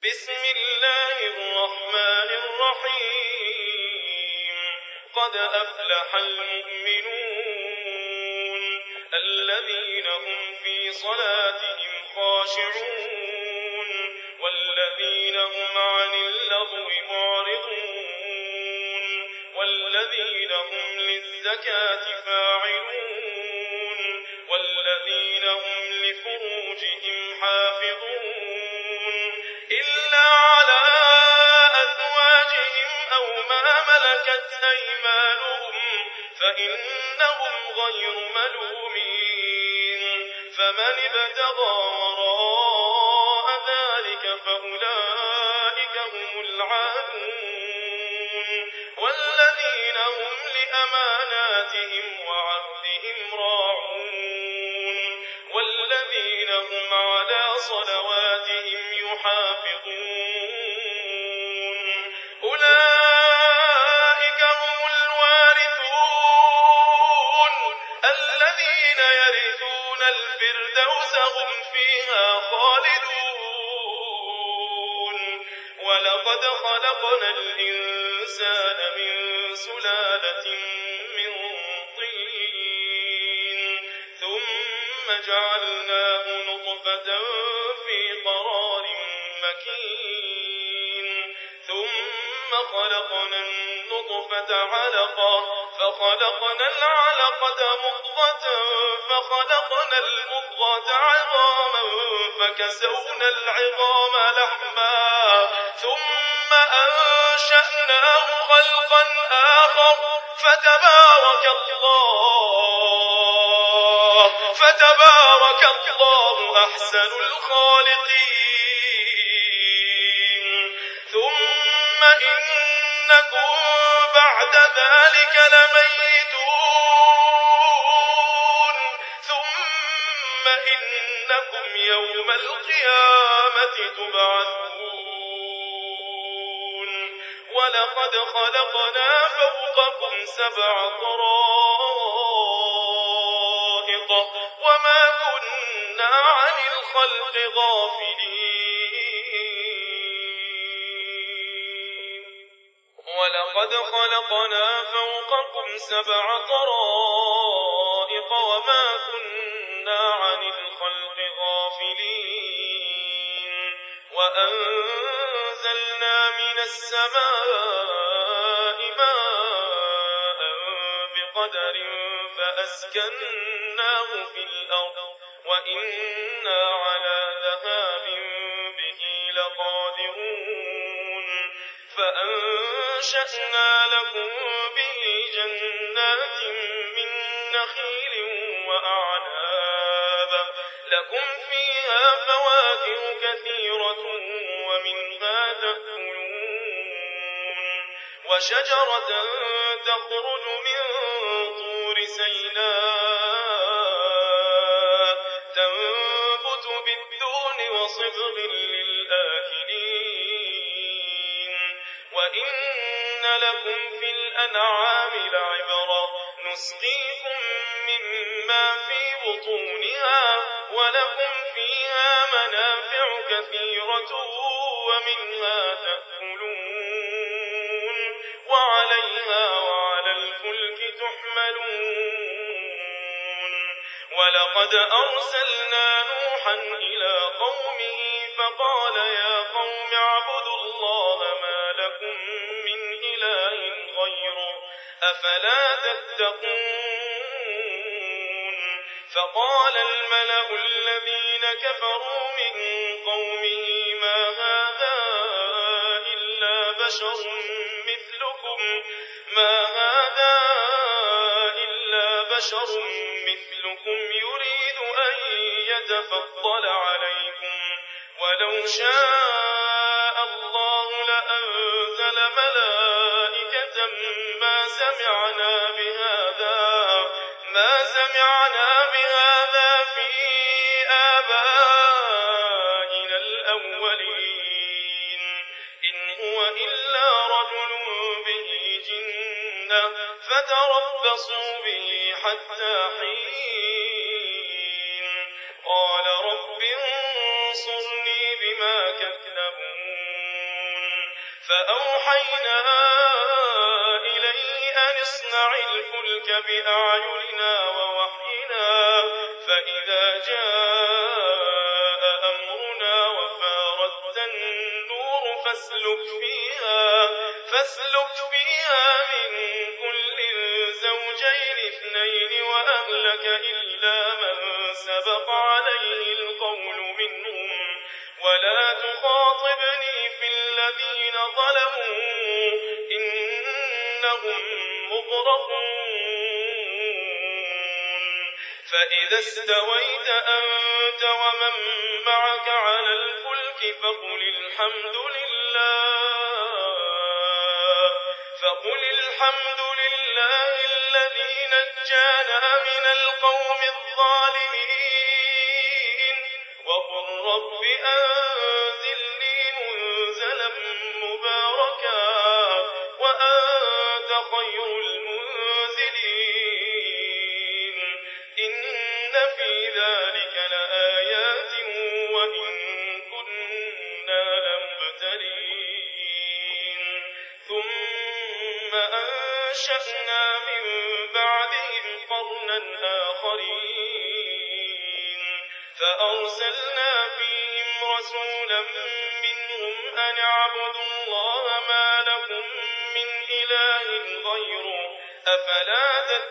بسم الله الرحمن الرحيم قد أفلح المؤمنون الذين هم في صلاتهم خاشعون والذين هم عن اللغو معرضون والذين هم للزكاة فاعلون والذين هم لفروجهم حافظون إلا على أزواجهم أو ما ملكت أيمانهم فإنهم غير ملومين فمن ابتغى وراء ذلك فأولئك هم العادون والذين هم لأماناتهم وعهدهم راعون والذين هم على صلواتهم يحافظون أولئك هم الوارثون الذين يرثون الفردوس هم فيها خالدون ولقد خلقنا الإنسان من سلالة من طين ثم جعلناه نطفة في قرار مكين ثم خلقنا النطفة علقة فخلقنا العلقة مضغة فخلقنا المضغة عظاما فكسونا العظام لحما ثم أنشأناه خلقا آخر فتبارك الله أحسن الخالقين ثم إنكم بعد ذلك لميتون ثم إنكم يوم القيامة تبعثون ولقد خلقنا فوقكم 7 طرائق وما كنا عن الخلق غافلين ولقد خلقنا فوقكم 7 طرائق وما كنا عن الخلق غافلين وأنزلنا من السماء ماء بقدر فأسكناه في الأرض وإنا على ذهاب به لقادرون فأنشأنا لكم به جنات من نخيل وأعناب لكم فيها فواكه كثيرة ومنها تأكلون وشجرة تخرج من طور سيناء تنبت بالدون وصبغ للآكلين وإن لكم في الأنعام لعبرة نسقيكم مما في بطونها ولكم فيها منافع كثيرة ومنها تأكلون وعليها وعلى الفلك تحملون ولقد أرسلنا نوحا إلى قومه فقال يا قوم اعبدوا الله ما لكم من إله غيره أفلا تتقون فقال الملأ الذين كفروا من قومه ما هذا إلا بشر مثلكم يريد أن يتفضل عليكم ولو شاء الله لأنزل ملائكة ما سمعنا بهذا في آبائنا الأولين إن هو إلا رجل به جنة فتربصوا به حتى حين قال رب انصرني بما كذبون فأوحينا إليه أن اصنع الفلك بأعيننا ووحينا فإذا جاء أمرنا وفارت النور فاسلك فيها من كل زوجين اثنين وأهلك إلا من سبق عليه القول منهم ولا تخاطبني في الذين ظلموا إنهم مغرقون فإذا استويت أنت ومن معك على الفلك فقل الحمد لله الذي نجانا من القوم الظالمين وقل رب أنزلني منزلا مباركا وأنت خير المنزلين إن في ذلك لآيات وإن كنا لمبتلين ثم أنشأنا من بعدهم قرنا آخرين فأرسلنا فيهم رسولا منهم أن اعبدوا الله ما لكم من إله غيره أفلا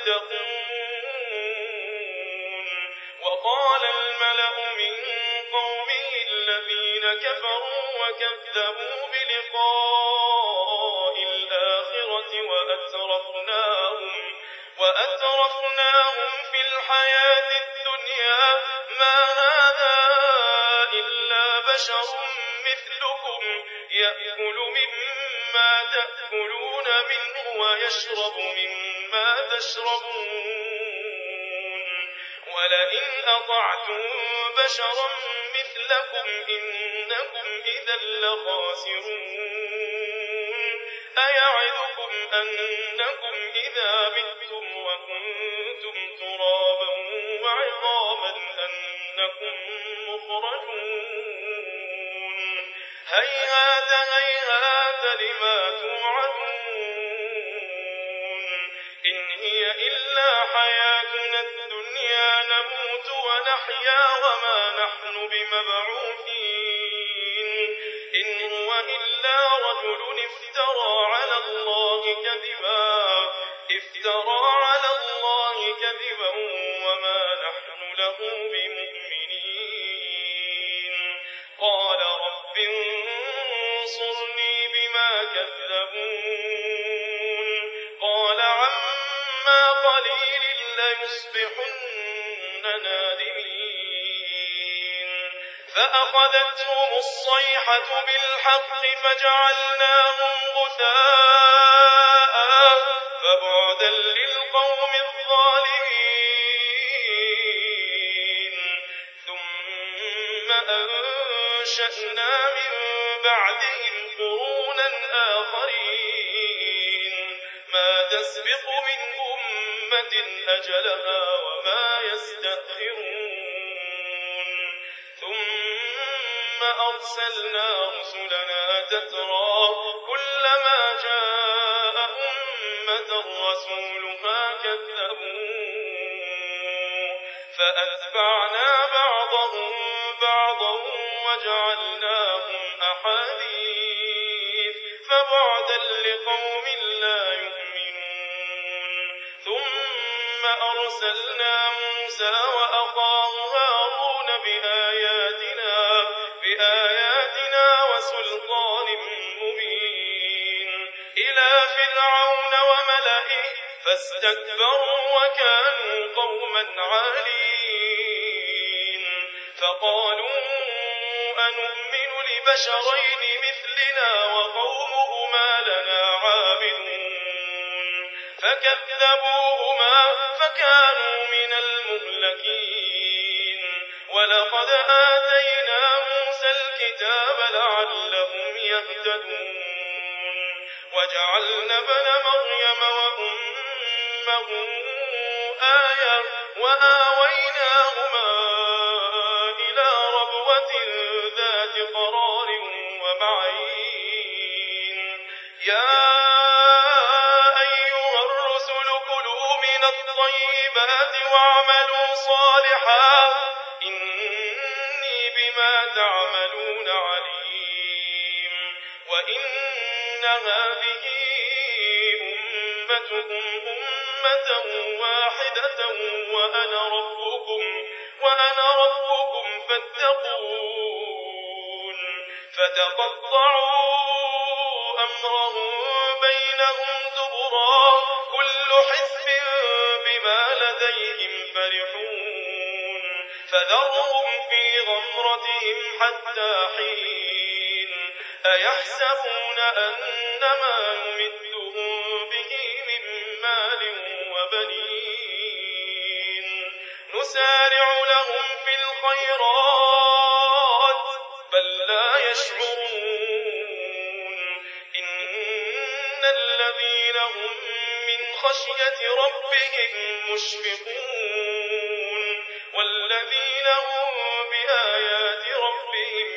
تتقون وقال الملأ من قومه الذين كفروا وكذبوا بلقاء الآخرة وأترفناهم في الحياة الدنيا ما هذا إلا بشر مثلكم يأكل مما تأكلون منه ويشرب مما تشربون ولئن أطعتم بشرا مثلكم إنكم إذا لخاسرون أيعدكم أنكم إذا متم وكنتم ترابا وعظاما أنكم مخرجون هيهات لما توعدون إن هي إلا حياتنا الدنيا نموت ونحيا وما نحن بمبعوثين إن هو إلا رجل افترى على الله كذبا وما نحن له بمؤمنين قال رب انصرني بما كذبون قال عما قليل ليصبحن نادمين فأخذتهم الصيحة بالحق فجعلناهم غثاء فبعدا للقوم الظالمين ثم أنشأنا من بعدهم قرونا آخرين ما تسبق من أمة أجلها وما يستأخرون ثم أرسلنا رسلنا تترى كلما جاء أمة رسولها كذبوا فأتبعنا بعضهم بعضا وجعلناهم أحاديث فبعدا لقوم لا يؤمنون ثم أرسلنا موسى وأخاه هارون بآياتنا وسلطان مبين إلى فرعون وملئه فاستكبروا وكانوا قوما عالين فقالوا أنؤمن لبشرين مثلنا وقومهما لنا عابدون فكذبوهما فكانوا من المهلكين ولقد آتينا موسى الكتاب لعلهم يهتدون وجعلنا ابن مريم وأمه آية وآويناهما إلى ربوة ذات قرار ومعين يا أيها الرسل كلوا من الطيبات واعملوا صالحا إني بما تعملون عليم وإن هذه أمتكم أمة واحدة وأنا ربكم فاتقون فتقطعوا أمرهم بينهم زبرا كل حزب بما لديهم فرحون فذرهم في غمرتهم حتى حين أيحسبون أنما نمدهم به من مال وبنين نسارع لهم في الخيرات بل لا يشعرون إن الذين هم من خشية ربهم مشفقون والذين هم بآيات ربهم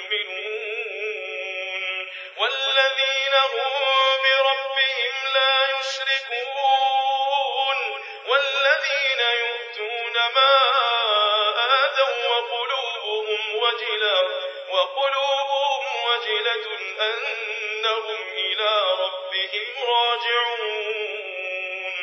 يؤمنون والذين هم بربهم لا يشركون والذين يؤتون ما آتوا وقلوبهم وجلة أنهم إلى ربهم راجعون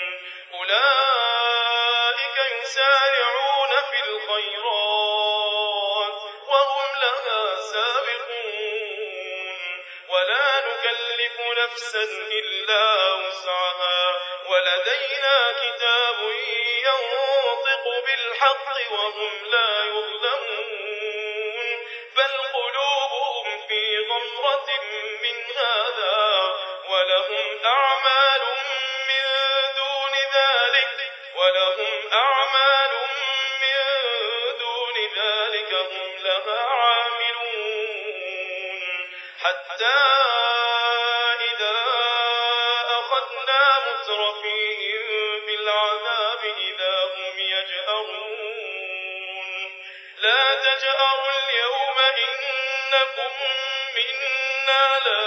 أولئك يسارعون في الخيرات وهم لها سابقون ولا نكلف نفسا إلا وسعها ولدينا كتاب ينطق بالحق وهم لا يظلمون بل قلوبهم في غمرة من هذا ولهم أعمال من دون ذلك هم لها عاملون حتى إذا أخذنا مترفيهم بالعذاب إذا هم يجأرون لا تجأروا اليوم إنكم منا لا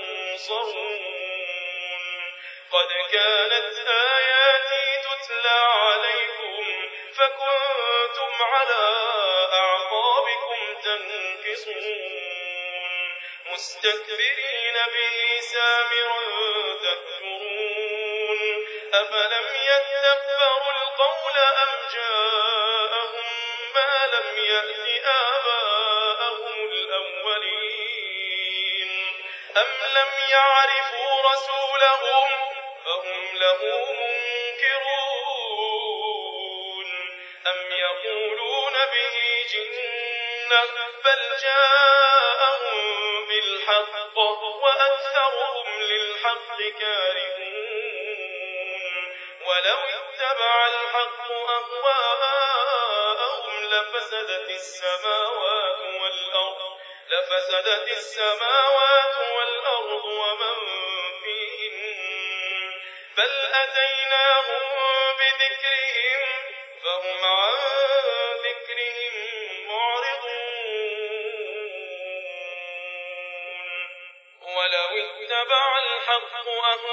تنصرون قد كانت آياتي تتلى عليكم فكنتم على أعقابكم تنكصون مستكبرين به سامرا تهجرون أفلم يتدبروا القول أم جاءهم ما لم يأت آباءهم الأولين أم لم يعرفوا رسولهم فهم له منكرون أم يقولون به جنة بل جاءهم بالحق وأكثرهم للحق كارهون ولو اتبع الحق أهواءهم لفسدت السماوات والأرض ومن فيهن بل أتيناهم بذكرهم فهم عن ذكرهم معرضون ولو اتبع الحق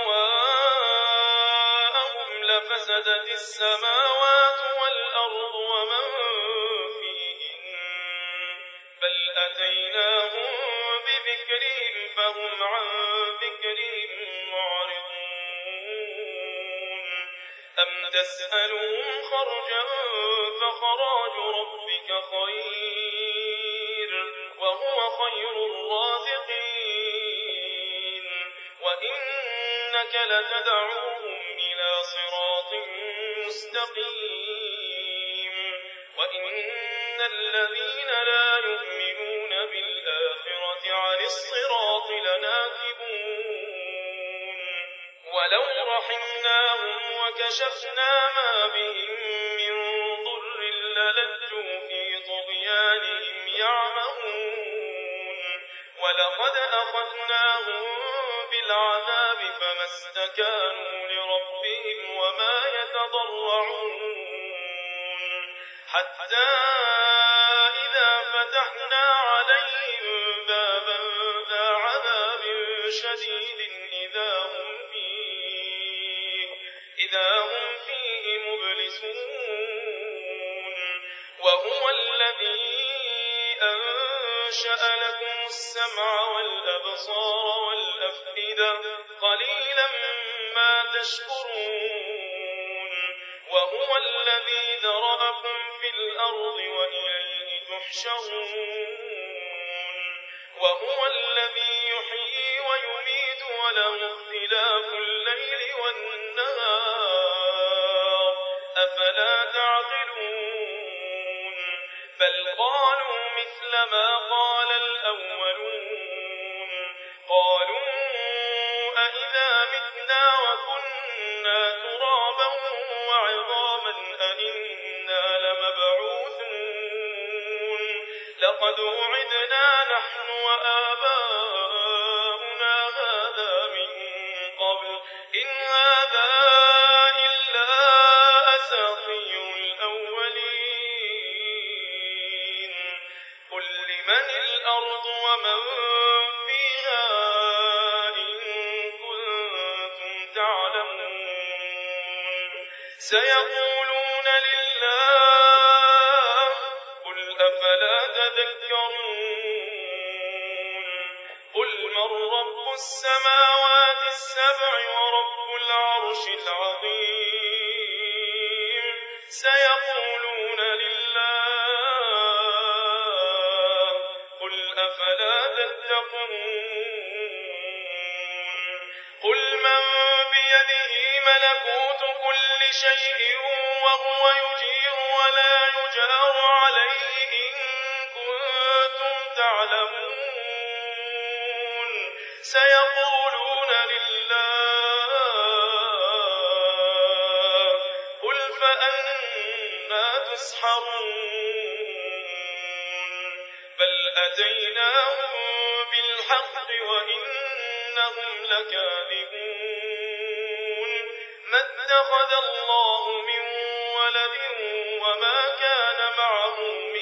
أهواءهم لفسدت السماوات والأرض ومن فيهن بل أتيناهم بذكرهم فهم عن ذكرهم معرضون أم تسألهم خرجا فخراج ربك خير وهو خير الرازقين وإنك لتدعوهم إلى صراط مستقيم وإن الذين لا يؤمنون بالآخرة عن الصراط لناكبون ولو رحمناهم وكشفنا ما بهم من ضر للجوا في طغيانهم يعمهون ولقد أخذناهم بالعذاب فما استكانوا لربهم وما يتضرعون حتى إذا فتحنا عليهم بابا ذا عذاب شديد إذا هم فيه مبلسون وهو الذي أنشأ لكم السمع والأبصار والأفئدة قليلا ما تشكرون وهو الذي ذرأكم في الأرض وإليه تحشرون وهو الذي يحيي ويميت وله اختلاف الليل والنهار أفلا تعقلون بل قالوا مثل ما قال الأولون قالوا أئذا متنا وكنا ترابا وعظاما أئنا لمبعوثون لقد وعدنا نحن وآباؤنا هذا من قبل إن هذا إلا أساطير الأولين قل لمن الأرض ومن فيها إن كنتم تعلمون سيقولون لله قل أفلا تذكرون قل من رب السماوات السبع ورب العرش العظيم سيقولون لله قل أفلا تتقون قل من بيده ملكوت كل شيء وهو يجير ولا يجار عليه إن كنتم تعلمون سيقولون لله قل فأنا تسحرون بل أتيناهم بالحق وإنهم لكاذبون ما اتخذ الله من ولد وما كان معه من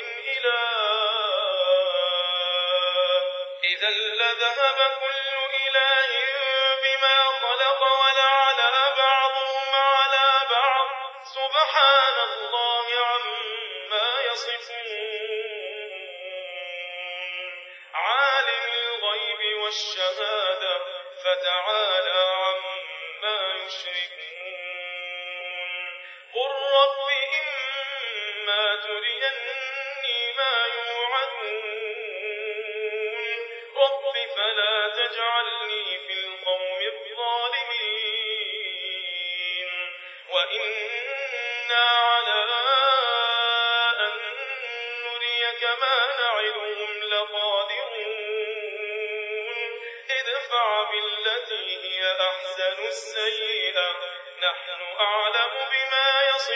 إله إذا لذهب كل إله بما خلق ولعلى بعضهم على بعض سبحان الله عما يصفون عالم الغيب والشهادة فتعالى عما يشركون قل رب إما تريني ما يوعدون رب فلا تجعلني في القوم الظالمين وإنا على أن نريك ما نعدهم لقادرون ادفع بالتي هي أحسن السيئة نحن أعلم بما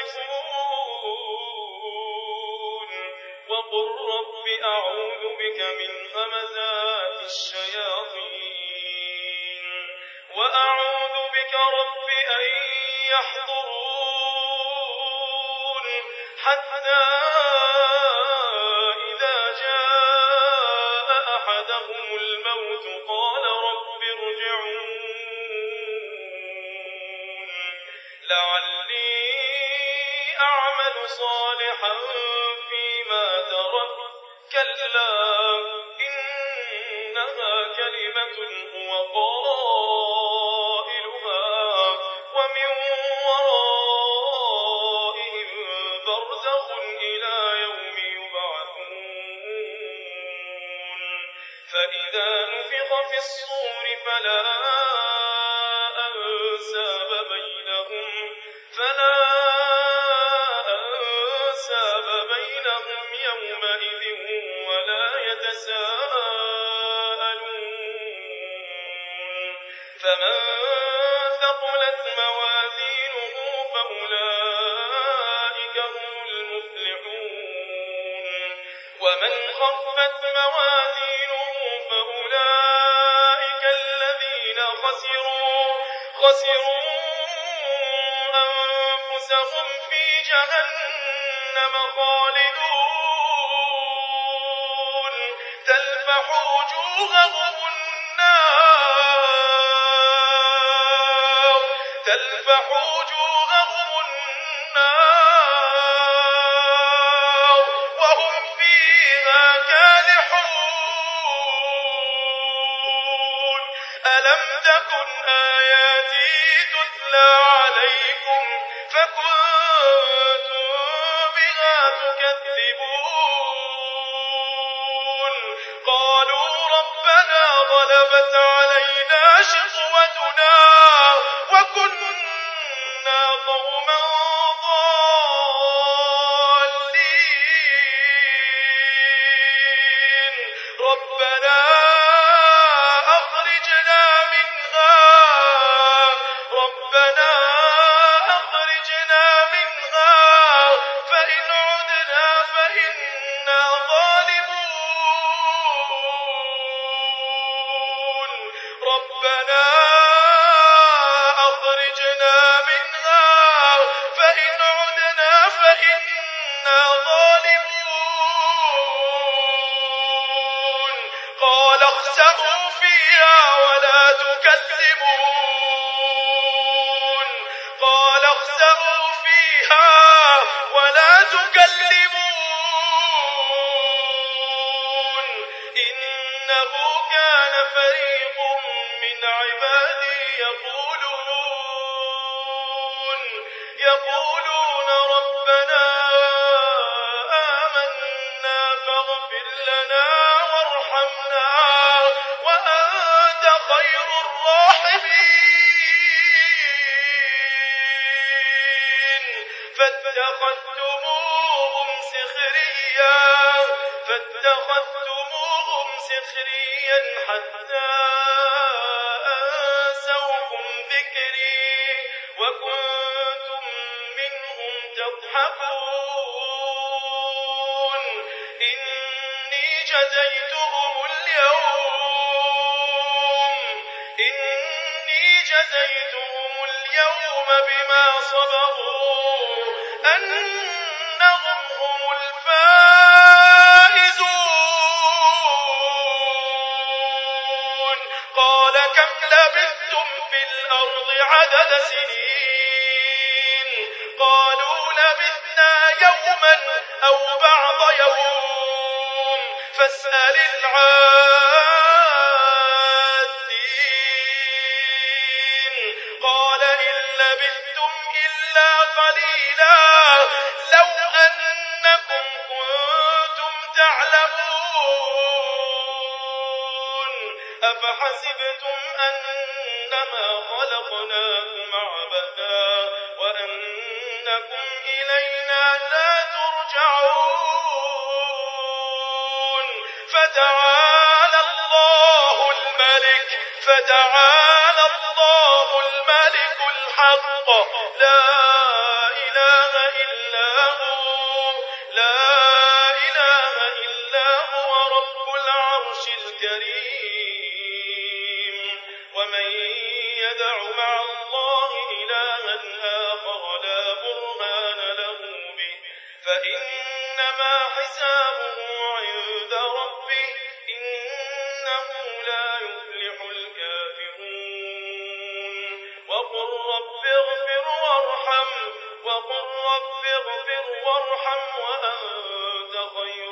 يصفون وقل رب أعوذ بك من همزات الشياطين وأعوذ بك رب أن يحضرون حتى إذا جاء أحدهم الموت قال رب ارجعون لعلي أعمل صالحا فيما ترك كلا إنها كلمة هو قائلها ومن ورائهم برزخ إلى يوم يبعثون فإذا نفخ في الصور فلا أنساب بينهم يومئذ ولا يتساءلون فمن ثقلت موازينه فأولئك هم المفلحون ومن خفت موازينه فأولئك الذين خسروا أنفسهم في جهنم خالدون تلفح وجوههم النار تلفح وجوههم النار وهم فيها كالحون ألم تكن آياتي تتلى عليكم فكنتم بها تكذبون قالوا ربنا غلبت علينا شقوتنا وكنا قوما ضالين ربنا أخرجنا منها فإن عدنا فإنا ظالمون ربنا أخرجنا منها فإن عدنا فإنا ظالمون قال اخسئوا فيها ولا تكلمون إنه كان فريق من عبادي يقولون ربنا آمنا فاغفر لنا وارحمنا وأنت خير الراحمين فاتخذتموهم سخريا حتى أنسوكم ذكري وكنتم منهم تضحكون إني جزيتهم اليوم بما صبروا أنهم هم الفائزون قال كم لبثتم في الأرض عدد سنين قالوا لبثنا يوما أو بعض يوم فاسأل العادين قال إن لبثتم إلا قليلا لو أنكم كنتم تعلمون أفحسبتم أنما خلقناكم عبثا وأنكم إلينا لا ترجعون فتعالى الله الملك الحق لا إله إلا هو رب العرش الكريم ومن يدع مع الله إلها آخر لا برهان له به فإنما حسابه عند ربه إنه لا يفلح الكافرون وقل رب اغفر وارحم وأنت خير